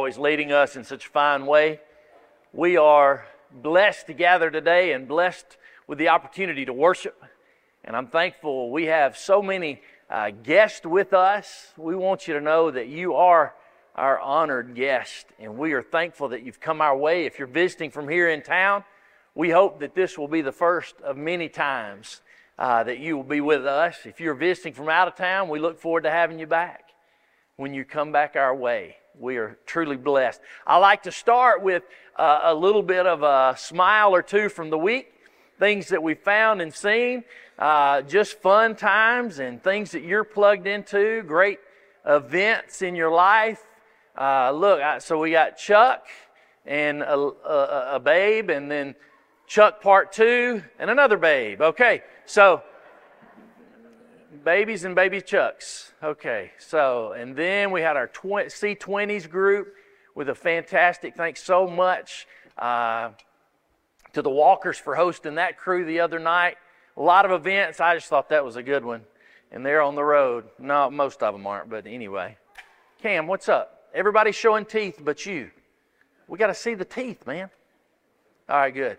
always leading us in such a fine way. We are blessed to gather today and blessed with the opportunity to worship. And I'm thankful we have so many guests with us. We want you to know that you are our honored guest, and we are thankful that you've come our way. If you're visiting from here in town, we hope that this will be the first of many times that you will be with us. If you're visiting from out of town, we look forward to having you back when you come back our way. We are truly blessed. I like to start with a little bit of a smile or two from the week, things that we found and seen, just fun times and things that you're plugged into, great events in your life. So we got Chuck and a babe, and then Chuck part 2 and another babe. Okay, so babies and baby Chucks. Okay, so, and then we had our C20s group with a fantastic, thanks so much to the Walkers for hosting that crew the other night. A lot of events. I just thought that was a good one. And they're on the road. No, most of them aren't, but anyway. Cam, what's up? Everybody's showing teeth but you. We got to see the teeth, man. All right, good.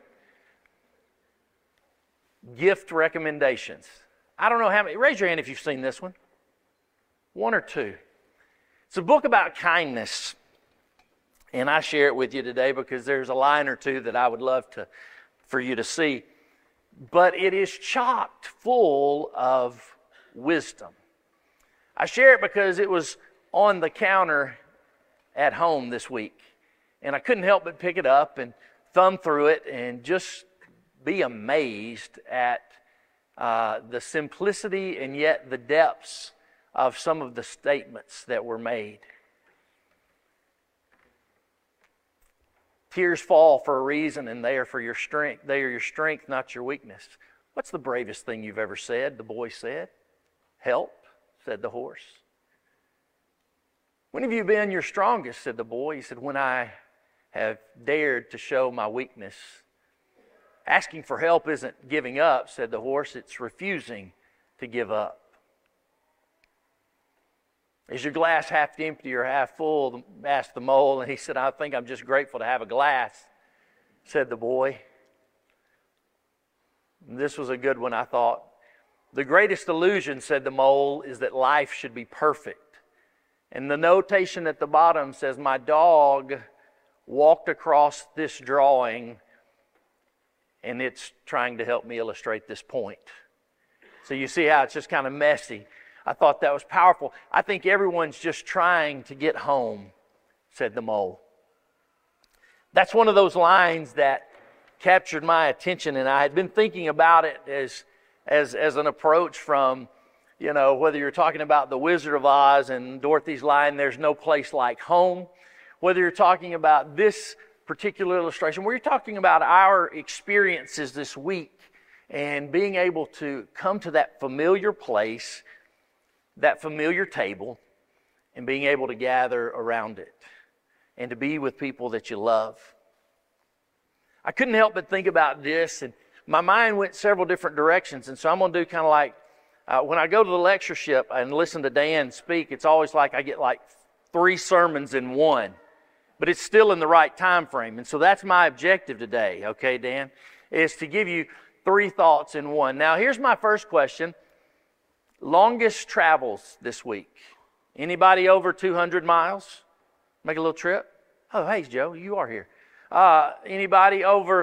Gift recommendations. I don't know how many. Raise your hand if you've seen this one. 1 or 2. It's a book about kindness. And I share it with you today because there's a line or two that I would love for you to see. But it is chocked full of wisdom. I share it because it was on the counter at home this week. And I couldn't help but pick it up and thumb through it and just be amazed at the simplicity and yet the depths of some of the statements that were made. Tears fall for a reason, and they are for your strength. They are your strength, not your weakness. What's the bravest thing you've ever said? The boy said. Help, said the horse. When have you been your strongest, said the boy. He said, when I have dared to show my weakness. Asking for help isn't giving up, said the horse. It's refusing to give up. Is your glass half empty or half full? Asked the mole, and he said, I think I'm just grateful to have a glass, said the boy. And this was a good one, I thought. The greatest illusion, said the mole, is that life should be perfect. And the notation at the bottom says, my dog walked across this drawing, and it's trying to help me illustrate this point. So you see how it's just kind of messy. I thought that was powerful. I think everyone's just trying to get home, said the mole. That's one of those lines that captured my attention, and I had been thinking about it as an approach from, whether you're talking about The Wizard of Oz and Dorothy's line, there's no place like home, whether you're talking about this particular illustration, where you're talking about our experiences this week and being able to come to that familiar place, that familiar table, and being able to gather around it and to be with people that you love. I couldn't help but think about this, and my mind went several different directions, and so I'm going to do kind of like, when I go to the lectureship and listen to Dan speak, it's always like I get like 3 sermons in one, but it's still in the right time frame, and so that's my objective today, okay, Dan, is to give you 3 thoughts in one. Now, here's my first question. Longest travels this week. Anybody over 200 miles? Make a little trip? Oh, hey, Joe, you are here. Anybody over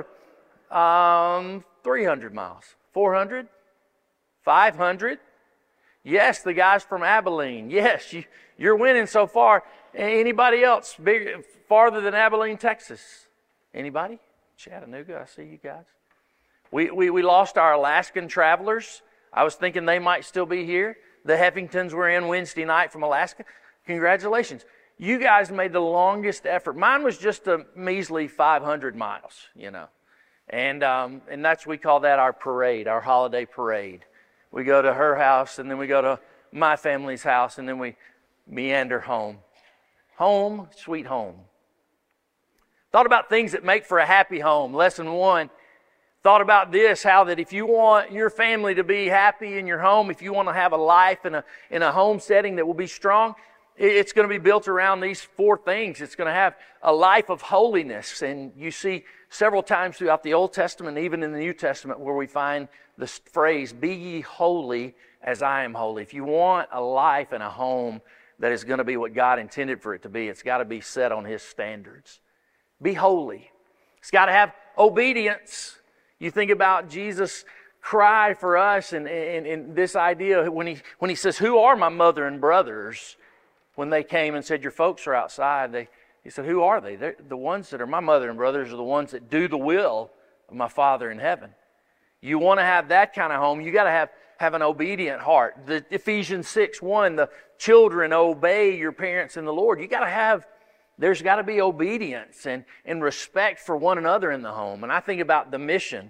300 miles? 400? 500? Yes, the guys from Abilene. Yes, you're winning so far. Anybody else farther than Abilene, Texas? Anybody? Chattanooga, I see you guys. We lost our Alaskan travelers. I was thinking they might still be here. The Heffingtons were in Wednesday night from Alaska. Congratulations. You guys made the longest effort. Mine was just a measly 500 miles, And we call that our parade, our holiday parade. We go to her house, and then we go to my family's house, and then we meander home. Home, sweet home. Thought about things that make for a happy home. Lesson 1. Thought about this, how that if you want your family to be happy in your home, if you want to have a life in a home setting that will be strong, It's going to be built around these four things. It's going to have a life of holiness. And you see several times throughout the Old Testament, even in the New Testament, where we find this phrase, be ye holy as I am holy. If you want a life and a home that is going to be what God intended for it to be, it's got to be set on His standards. Be holy. It's got to have obedience. You think about Jesus' cry for us and this idea when he says, who are my mother and brothers? When they came and said, your folks are outside, he said, who are they? They're the ones that are my mother and brothers are the ones that do the will of my Father in heaven. You want to have that kind of home, you got to have an obedient heart. The Ephesians 6:1, the children obey your parents in the Lord. There's got to be obedience and respect for one another in the home. And I think about the mission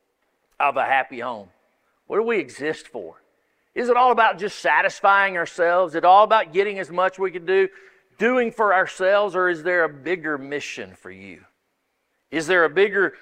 of a happy home. What do we exist for? Is it all about just satisfying ourselves? Is it all about getting as much we can do, doing for ourselves, or is there a bigger mission for you? Is there a bigger,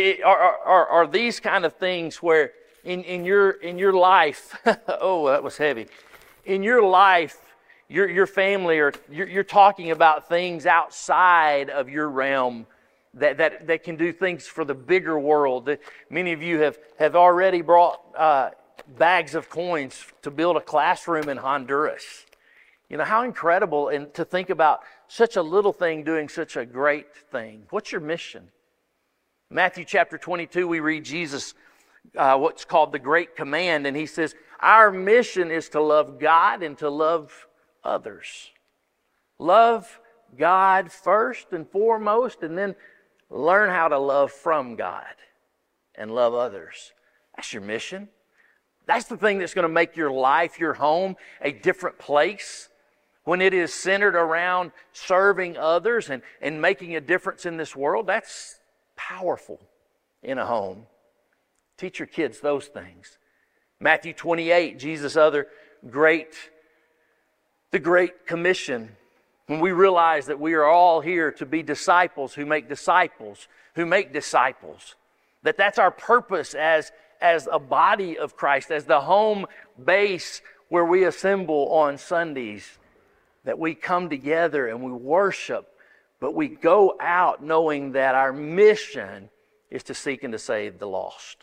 are these kind of things where in your life, oh, that was heavy. In your life, your family, or you're talking about things outside of your realm that can do things for the bigger world. Many of you have already brought bags of coins to build a classroom in Honduras. You know, how incredible, and to think about such a little thing doing such a great thing. What's your mission? Matthew chapter 22, we read Jesus, what's called the Great Command, and He says, our mission is to love God and to love others. Love God first and foremost, and then learn how to love from God and love others. That's your mission. That's the thing that's going to make your life, your home, a different place. When it is centered around serving others and making a difference in this world, that's powerful in a home. Teach your kids those things. Matthew 28, Jesus' other the Great Commission. When we realize that we are all here to be disciples who make disciples, that's our purpose as a body of Christ, as the home base where we assemble on Sundays, that we come together and we worship, but we go out knowing that our mission is to seek and to save the lost.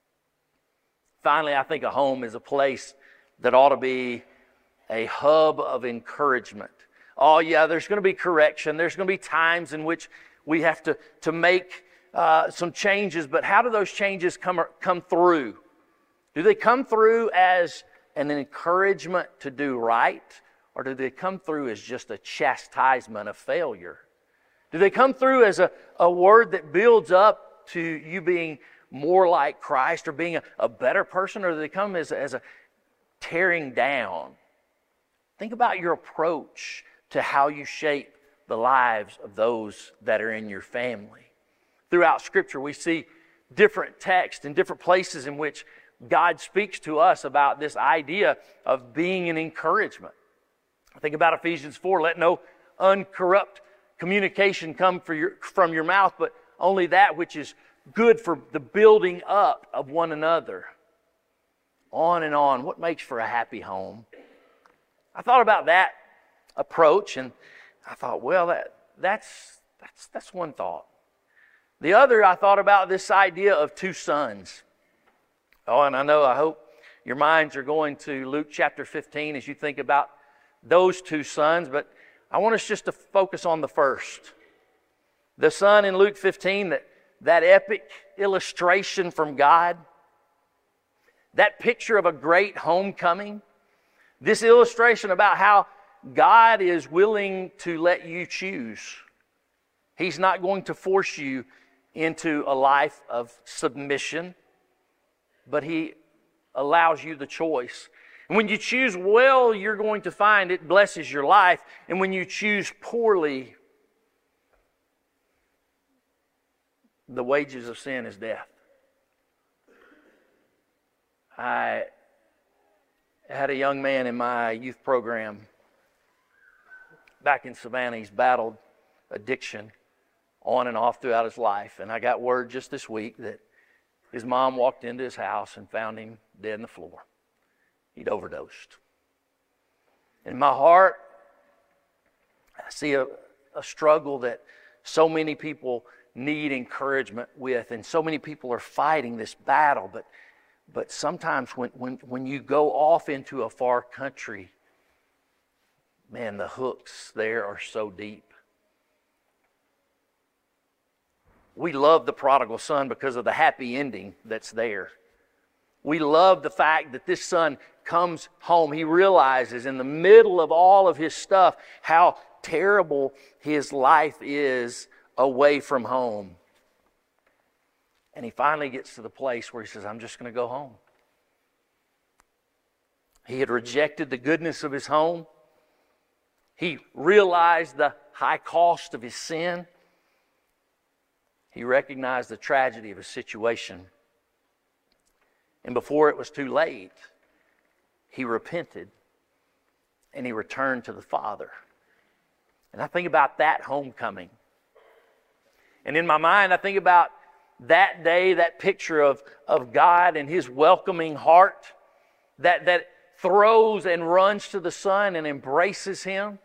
Finally, I think a home is a place that ought to be a hub of encouragement. Oh yeah, there's going to be correction. There's going to be times in which we have to make some changes, but how do those changes come through? Do they come through as an encouragement to do right, or do they come through as just a chastisement of failure? Do they come through as a word that builds up to you being more like Christ or being a better person, or do they come as a tearing down? Think about your approach to how you shape the lives of those that are in your family. Throughout Scripture, we see different texts and different places in which God speaks to us about this idea of being an encouragement. Think about Ephesians 4, let no uncorrupt communication come from your mouth, but only that which is good for the building up of one another. On and on. What makes for a happy home? I thought about that approach, and I thought, well, that's one thought. The other, I thought about this idea of two sons. Oh, and I hope your minds are going to Luke chapter 15 as you think about those two sons, but I want us just to focus on the first. The son in Luke 15, that epic illustration from God, that picture of a great homecoming, this illustration about how God is willing to let you choose. He's not going to force you into a life of submission, but He allows you the choice. And when you choose well, you're going to find it blesses your life. And when you choose poorly, the wages of sin is death. I had a young man in my youth program back in Savannah. He's battled addiction on and off throughout his life. And I got word just this week that his mom walked into his house and found him dead on the floor. He'd overdosed. In my heart, I see a struggle that so many people need encouragement with, and so many people are fighting this battle. But sometimes when you go off into a far country, man, the hooks there are so deep. We love the prodigal son because of the happy ending that's there. We love the fact that this son comes home. He realizes in the middle of all of his stuff how terrible his life is away from home. And he finally gets to the place where he says, I'm just going to go home. He had rejected the goodness of his home. He realized the high cost of his sin. He recognized the tragedy of his situation. And before it was too late, he repented and he returned to the Father. And I think about that homecoming. And in my mind, I think about that day, that picture of God and His welcoming heart that throws and runs to the Son and embraces Him.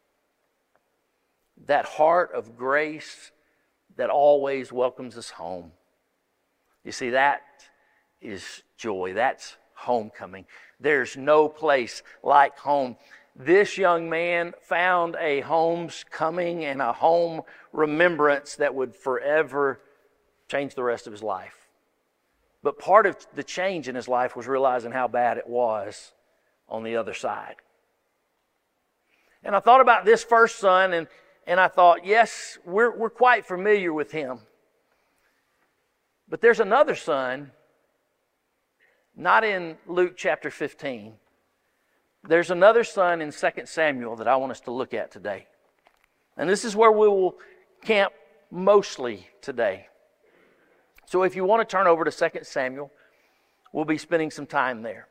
That heart of grace that always welcomes us home. You see, that is joy. That's homecoming. There's no place like home. This young man found a homecoming and a home remembrance that would forever change the rest of his life. But part of the change in his life was realizing how bad it was on the other side. And I thought about this first son, and I thought, yes, we're quite familiar with him. But there's another son, not in Luke chapter 15. There's another son in 2 Samuel that I want us to look at today. And this is where we will camp mostly today. So if you want to turn over to 2 Samuel, we'll be spending some time there.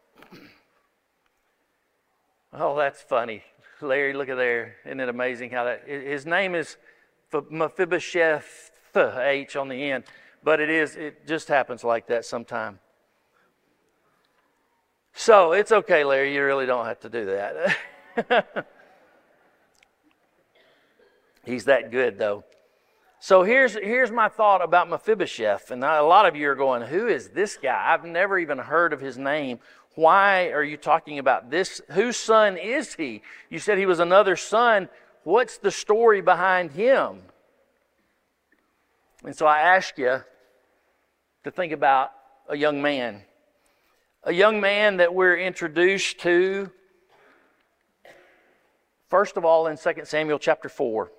Oh, that's funny. Larry, look at there. Isn't it amazing how that... His name is Mephibosheth, H on the end. But it just happens like that sometime. So, it's okay, Larry. You really don't have to do that. He's that good, though. So, here's my thought about Mephibosheth. And a lot of you are going, who is this guy? I've never even heard of his name. Why are you talking about this? Whose son is he? You said he was another son. What's the story behind him? And so I ask you to think about a young man. A young man that we're introduced to, first of all, in 2 Samuel chapter 4.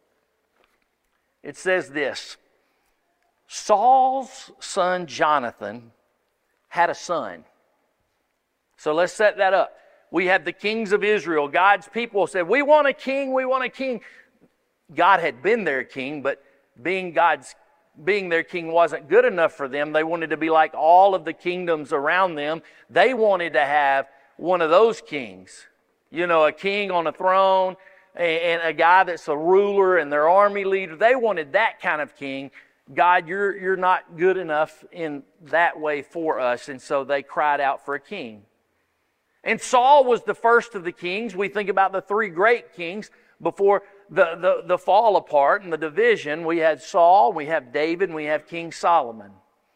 It says this: Saul's son Jonathan had a son. So let's set that up. We have the kings of Israel. God's people said, we want a king, we want a king. God had been their king, but being their king wasn't good enough for them. They wanted to be like all of the kingdoms around them. They wanted to have one of those kings. You know, a king on a throne and a guy that's a ruler and their army leader. They wanted that kind of king. God, you're not good enough in that way for us. And so they cried out for a king. And Saul was the first of the kings. We think about the three great kings before the fall apart and the division. We had Saul, we have David, and we have King Solomon.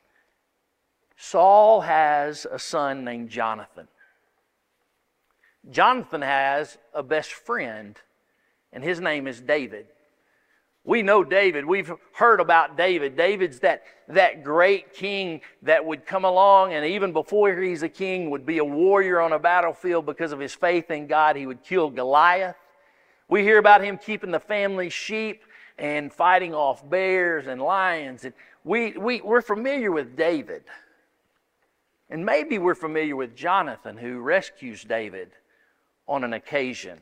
Saul has a son named Jonathan. Jonathan has a best friend, and his name is David. We know David. We've heard about David. David's that great king that would come along, and even before he's a king, would be a warrior on a battlefield because of his faith in God. He would kill Goliath. We hear about him keeping the family sheep and fighting off bears and lions. And we're familiar with David. And maybe we're familiar with Jonathan, who rescues David on an occasion.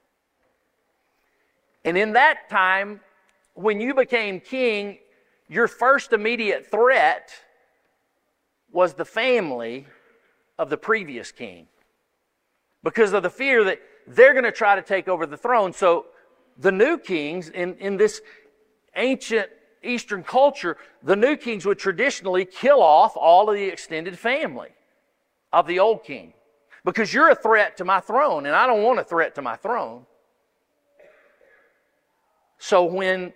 And in that time, when you became king, your first immediate threat was the family of the previous king, because of the fear that they're going to try to take over the throne. So the new kings in this ancient Eastern culture, the new kings would traditionally kill off all of the extended family of the old king, because you're a threat to my throne, and I don't want a threat to my throne. So when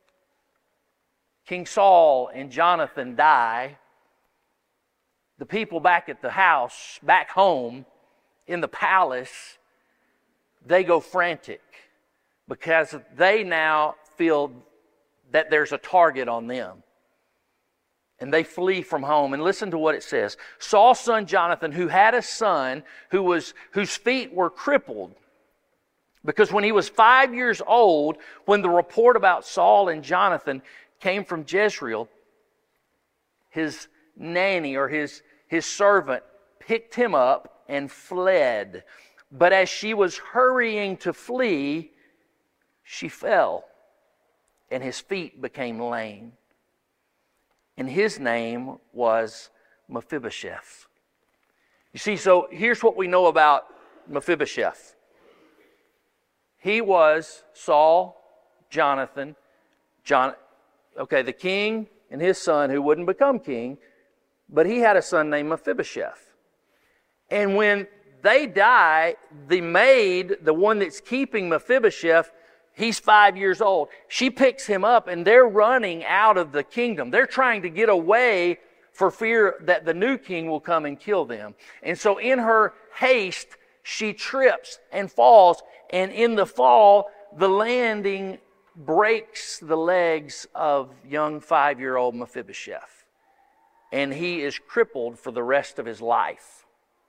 King Saul and Jonathan die, the people back at the house, back home in the palace, they go frantic because they now feel that there's a target on them. And they flee from home. And listen to what it says. Saul's son Jonathan, who had a son whose feet were crippled, because when he was 5 years old, when the report about Saul and Jonathan came from Jezreel, his nanny or his servant picked him up and fled. But as she was hurrying to flee, she fell, and his feet became lame. And his name was Mephibosheth. You see, so here's what we know about Mephibosheth. He was Saul, Jonathan, the king and his son who wouldn't become king, but he had a son named Mephibosheth. And when they die, the maid, the one that's keeping Mephibosheth, he's 5 years old. She picks him up and they're running out of the kingdom. They're trying to get away for fear that the new king will come and kill them. And so in her haste, she trips and falls. And in the fall, the landing breaks the legs of young 5-year-old Mephibosheth. And he is crippled for the rest of his life.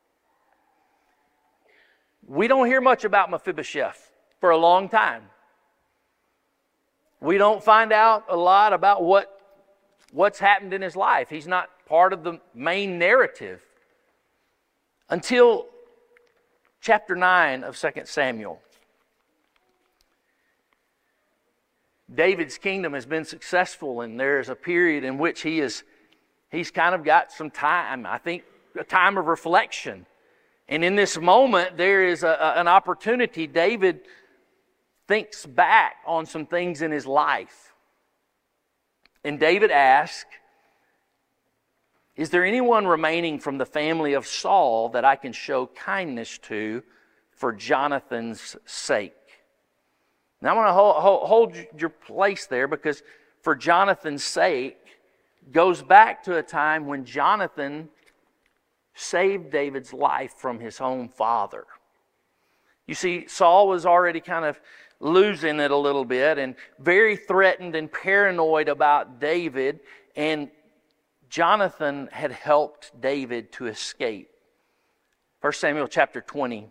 We don't hear much about Mephibosheth for a long time. We don't find out a lot about what's happened in his life. He's not part of the main narrative until chapter 9 of 2 Samuel. David's kingdom has been successful, and there's a period in which he's kind of got some time, I think a time of reflection. And in this moment, there is an opportunity. David thinks back on some things in his life. And David asks, is there anyone remaining from the family of Saul that I can show kindness to for Jonathan's sake? Now, I want to hold your place there, because for Jonathan's sake goes back to a time when Jonathan saved David's life from his own father. You see, Saul was already kind of losing it a little bit and very threatened and paranoid about David, and Jonathan had helped David to escape. 1 Samuel chapter 20.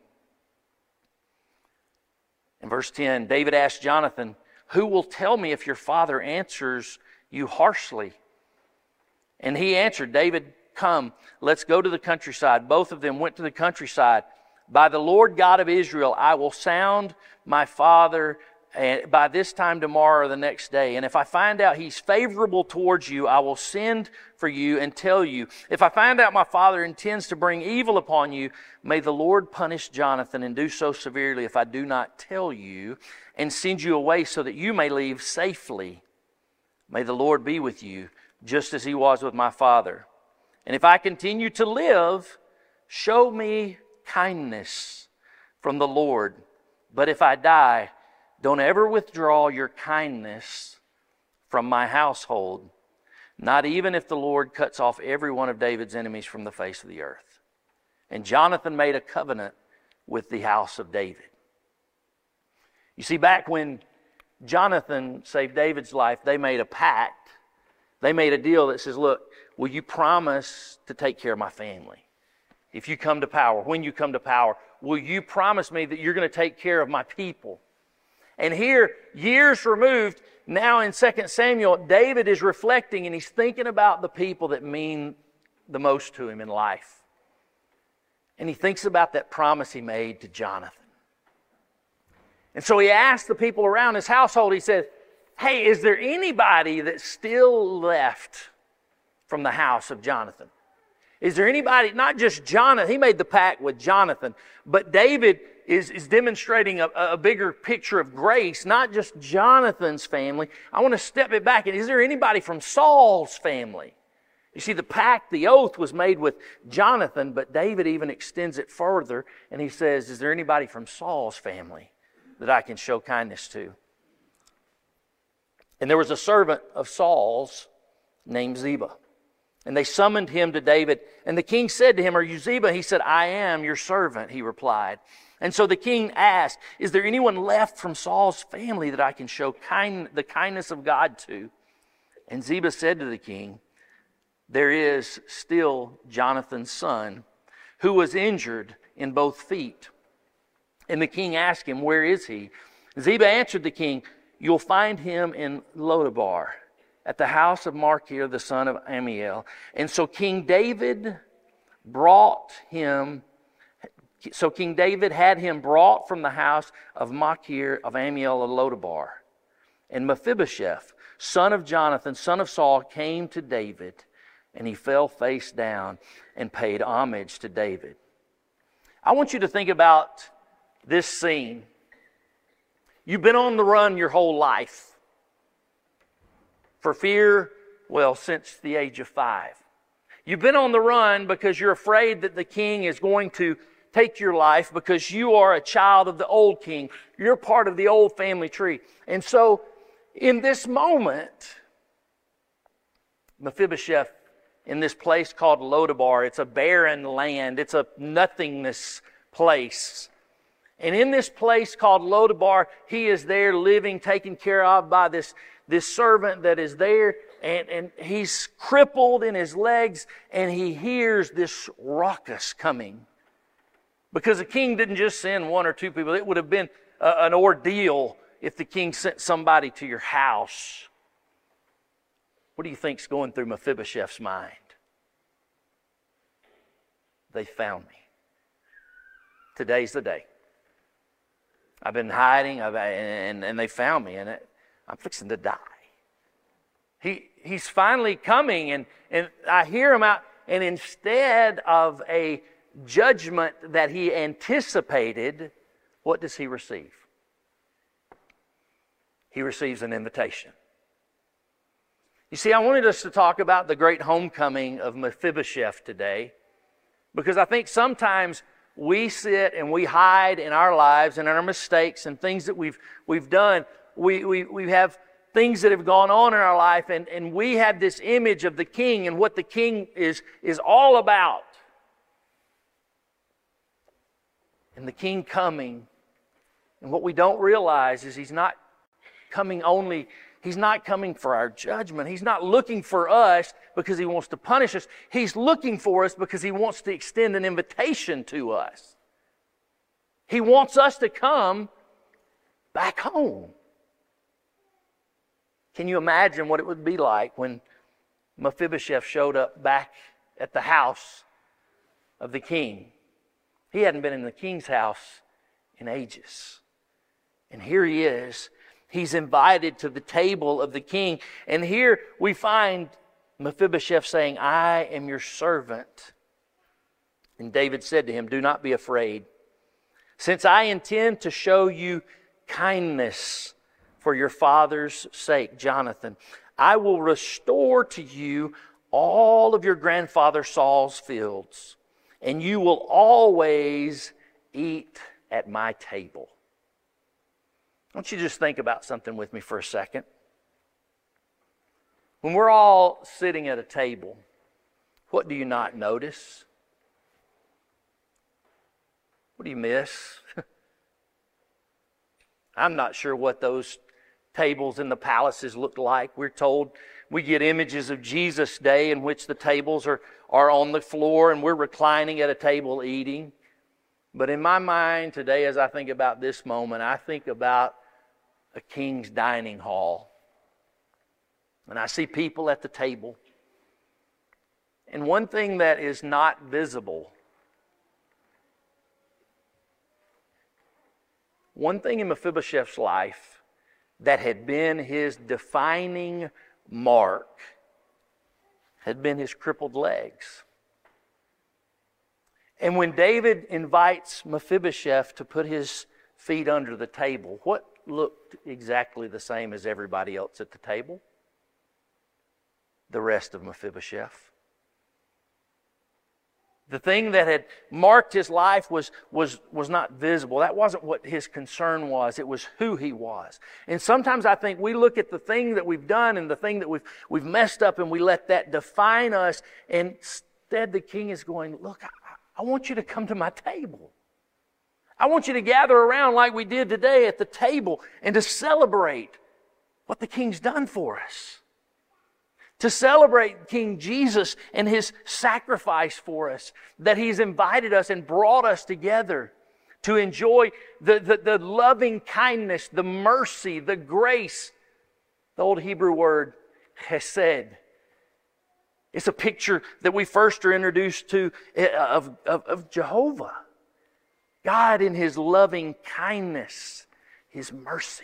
In verse 10, David asked Jonathan, "Who will tell me if your father answers you harshly?" And he answered, "David, come, let's go to the countryside." Both of them went to the countryside. "By the Lord God of Israel, I will sound my father by this time tomorrow or the next day. And if I find out he's favorable towards you, I will send for you and tell you. If I find out my father intends to bring evil upon you, may the Lord punish Jonathan and do so severely if I do not tell you and send you away so that you may leave safely. May the Lord be with you, just as he was with my father. And if I continue to live, show me kindness from the Lord. But if I die, don't ever withdraw your kindness from my household, not even if the Lord cuts off every one of David's enemies from the face of the earth." And Jonathan made a covenant with the house of David. You see, back when Jonathan saved David's life, they made a pact. They made a deal that says, "Look, will you promise to take care of my family? If you come to power, when you come to power, will you promise me that you're going to take care of my people?" And here, years removed, now in 2 Samuel, David is reflecting and he's thinking about the people that mean the most to him in life. And he thinks about that promise he made to Jonathan. And so he asked the people around his household, he said, "Hey, is there anybody that's still left from the house of Jonathan? Is there anybody," not just Jonathan, he made the pact with Jonathan, but David is demonstrating a bigger picture of grace, not just Jonathan's family. I want to step it back. And is there anybody from Saul's family? You see, the pact, the oath was made with Jonathan, but David even extends it further, and he says, is there anybody from Saul's family that I can show kindness to? And there was a servant of Saul's named Ziba. And they summoned him to David. And the king said to him, "Are you Ziba?" He said, "I am your servant," he replied. And so the king asked, "Is there anyone left from Saul's family that I can show the kindness of God to?" And Ziba said to the king, "There is still Jonathan's son, who was injured in both feet." And the king asked him, "Where is he?" Ziba answered the king, "You'll find him in Lodabar, at the house of Machir, the son of Ammiel." And so King David had him brought from the house of Machir of Ammiel of Lodabar. And Mephibosheth, son of Jonathan, son of Saul, came to David, and he fell face down and paid homage to David. I want you to think about this scene. You've been on the run your whole life for fear, since the age of 5. You've been on the run because you're afraid that the king is going to take your life because you are a child of the old king. You're part of the old family tree. And so in this moment, Mephibosheth, in this place called Lodabar, it's a barren land. It's a nothingness place. And in this place called Lodabar, he is there living, taken care of by this servant that is there. And he's crippled in his legs, and he hears this ruckus coming. Because the king didn't just send 1 or 2 people. It would have been an ordeal if the king sent somebody to your house. What do you think's going through Mephibosheth's mind? They found me. Today's the day. I've been hiding, and they found me, and I'm fixing to die. He's finally coming, and I hear him out, and instead of a judgment that he anticipated, what does he receive? He receives an invitation. You see, I wanted us to talk about the great homecoming of Mephibosheth today, because I think sometimes we sit and we hide in our lives and in our mistakes and things that we've done. We have things that have gone on in our life, and we have this image of the king and what the king is all about. And the king coming, and what we don't realize is he's not coming for our judgment. He's not looking for us because he wants to punish us. He's looking for us because he wants to extend an invitation to us. He wants us to come back home. Can you imagine what it would be like when Mephibosheth showed up back at the house of the king? He hadn't been in the king's house in ages. And here he is. He's invited to the table of the king. And here we find Mephibosheth saying, "I am your servant." And David said to him, "Do not be afraid, since I intend to show you kindness for your father's sake, Jonathan. I will restore to you all of your grandfather Saul's fields, and you will always eat at my table." I want you to just think about something with me for a second. When we're all sitting at a table, what do you not notice? What do you miss? I'm not sure what those tables in the palaces look like. We're told we get images of Jesus' day in which the tables are on the floor and we're reclining at a table eating. But in my mind today, as I think about this moment, I think about a king's dining hall. And I see people at the table. And one thing that is not visible, one thing in Mephibosheth's life that had been his defining mark had been his crippled legs. And when David invites Mephibosheth to put his feet under the table, what looked exactly the same as everybody else at the table? The rest of Mephibosheth. The thing that had marked his life was not visible. That wasn't what his concern was. It was who he was. And sometimes I think we look at the thing that we've done and the thing that we've messed up, and we let that define us. And instead the king is going, look, I want you to come to my table. I want you to gather around like we did today at the table and to celebrate what the king's done for us. To celebrate King Jesus and His sacrifice for us, that He's invited us and brought us together to enjoy the loving kindness, the mercy, the grace. The old Hebrew word, chesed. It's a picture that we first are introduced to of Jehovah. God in His loving kindness, His mercy.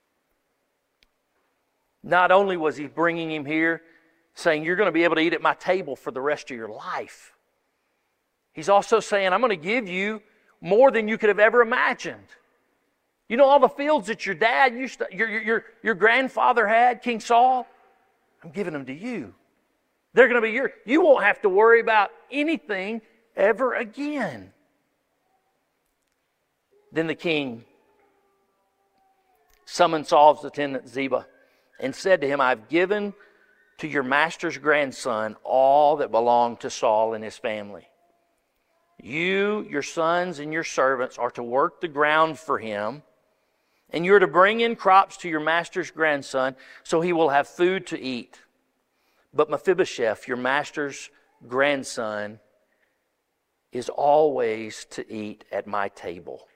Not only was He bringing him here, saying, you're going to be able to eat at my table for the rest of your life. He's also saying, I'm going to give you more than you could have ever imagined. You know all the fields that your dad used to, your grandfather had, King Saul? I'm giving them to you. They're going to be yours. You won't have to worry about anything ever again. Then the king summoned Saul's attendant Ziba and said to him, I've given to your master's grandson all that belonged to Saul and his family. You, your sons, and your servants are to work the ground for him, and you are to bring in crops to your master's grandson, so he will have food to eat. But Mephibosheth, your master's grandson, is always to eat at my table.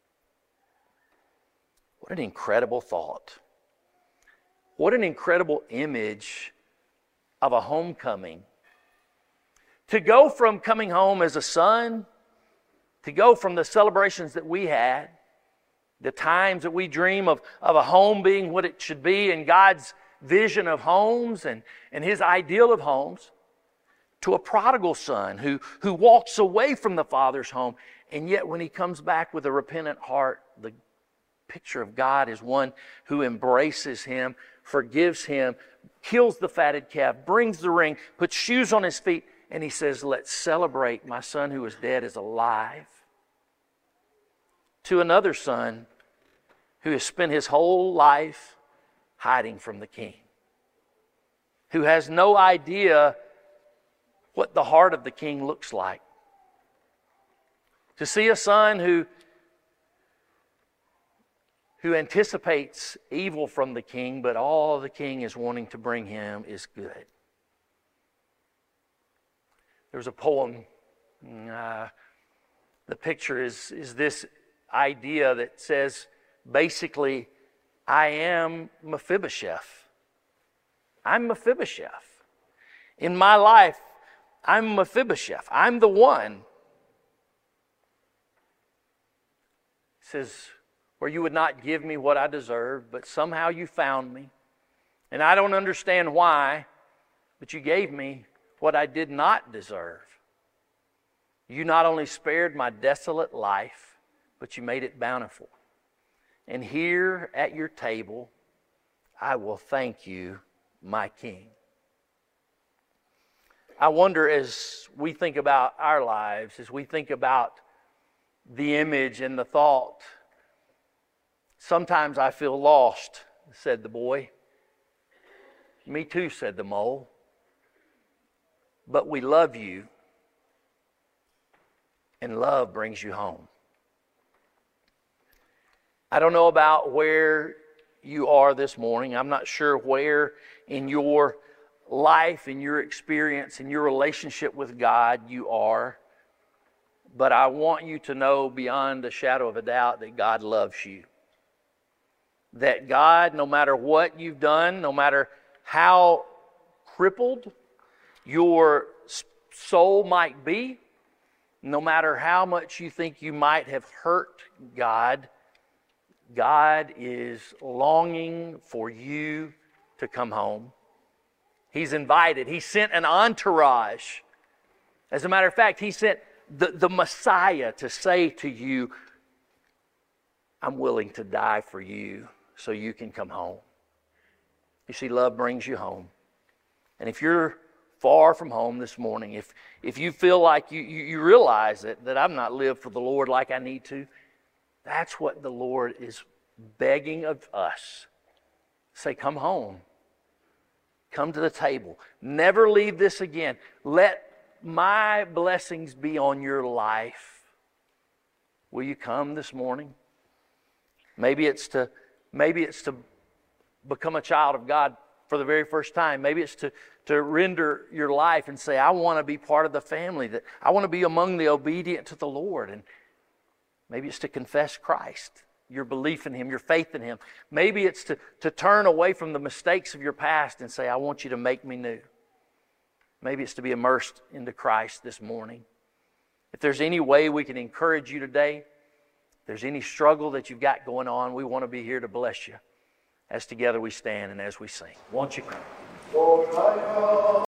What an incredible thought. What an incredible image of a homecoming. To go from coming home as a son, to go from the celebrations that we had, the times that we dream of a home being what it should be, and God's vision of homes and His ideal of homes, to a prodigal son who walks away from the Father's home, and yet when he comes back with a repentant heart, the picture of God is one who embraces him, forgives him, kills the fatted calf, brings the ring, puts shoes on his feet, and he says, let's celebrate. My son who was dead is alive. To another son who has spent his whole life hiding from the king, who has no idea what the heart of the king looks like. To see a son who anticipates evil from the king, but all the king is wanting to bring him is good. There's a poem. The picture is this idea that says, basically, I am Mephibosheth. I'm Mephibosheth. In my life, I'm Mephibosheth. I'm the one. It says, where you would not give me what I deserved, but somehow you found me. And I don't understand why, but you gave me what I did not deserve. You not only spared my desolate life, but you made it bountiful. And here at your table, I will thank you, my King. I wonder, as we think about our lives, as we think about the image and the thought, sometimes I feel lost, said the boy. Me too, said the mole. But we love you, and love brings you home. I don't know about where you are this morning. I'm not sure where in your life, in your experience, in your relationship with God you are. But I want you to know beyond a shadow of a doubt that God loves you. That God, no matter what you've done, no matter how crippled your soul might be, no matter how much you think you might have hurt God, God is longing for you to come home. He's invited. He sent an entourage. As a matter of fact, He sent the Messiah to say to you, I'm willing to die for you so you can come home. You see, love brings you home. And if you're far from home this morning, if you feel like you realize that I've not lived for the Lord like I need to, that's what the Lord is begging of us. Say, come home. Come to the table. Never leave this again. Let my blessings be on your life. Will you come this morning? Maybe it's to become a child of God for the very first time. Maybe it's to render your life and say, I want to be part of the family. That I want to be among the obedient to the Lord. And maybe it's to confess Christ, your belief in Him, your faith in Him. Maybe it's to turn away from the mistakes of your past and say, I want you to make me new. Maybe it's to be immersed into Christ this morning. If there's any way we can encourage you today, if there's any struggle that you've got going on, we want to be here to bless you as together we stand and as we sing. Won't you come?